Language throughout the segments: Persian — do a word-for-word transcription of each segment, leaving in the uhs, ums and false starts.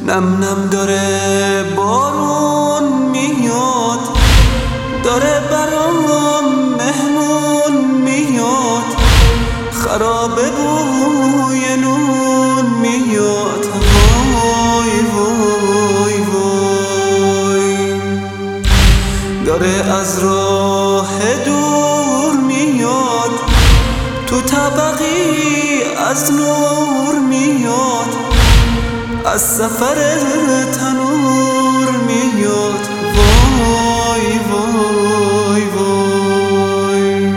نم نم داره بارون میاد، داره برام مهمون میاد، خرابه بوی نون میاد. وای وای وای داره از راه دور میاد، تو طبقی از نور میاد، از سفر تنور میاد. وای وای وای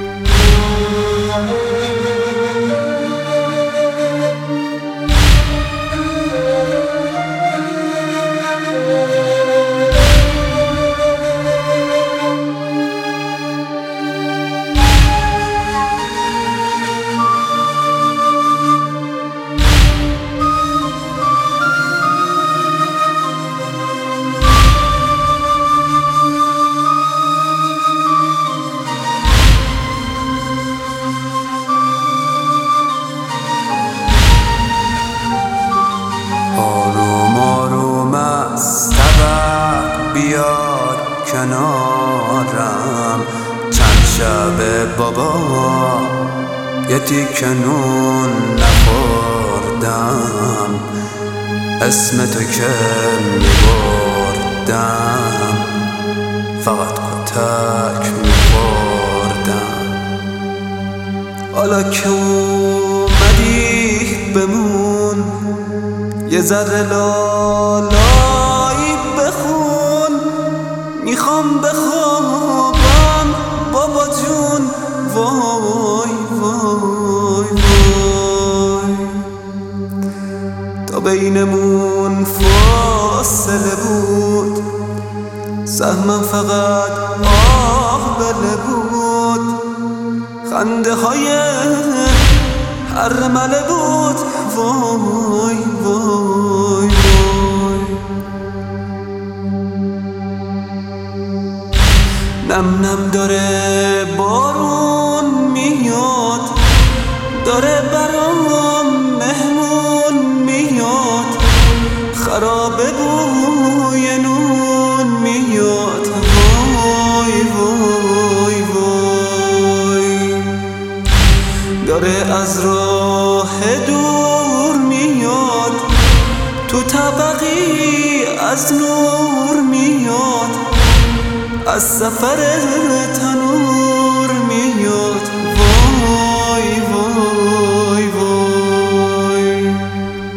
بیاد کنارم چند شب بابا یه تیکه نون نخوردم، اسم تو که میبردم فقط کتک میخوردم. حالا که اومدی بمون یه ذره لالایی بخون، میخوام بخوابم بابا جون. وای وای وای تا بینمون فاصله بود، سهمم فقط آه بله بود، خنده های هر مله بود. وای وای وای نم نم داره بارون میاد، داره برام مهمون میاد، خرابه بوی نون میاد. وای وای وای داره از راه دور میاد، تو طبقی از نور میاد، از سفر تنور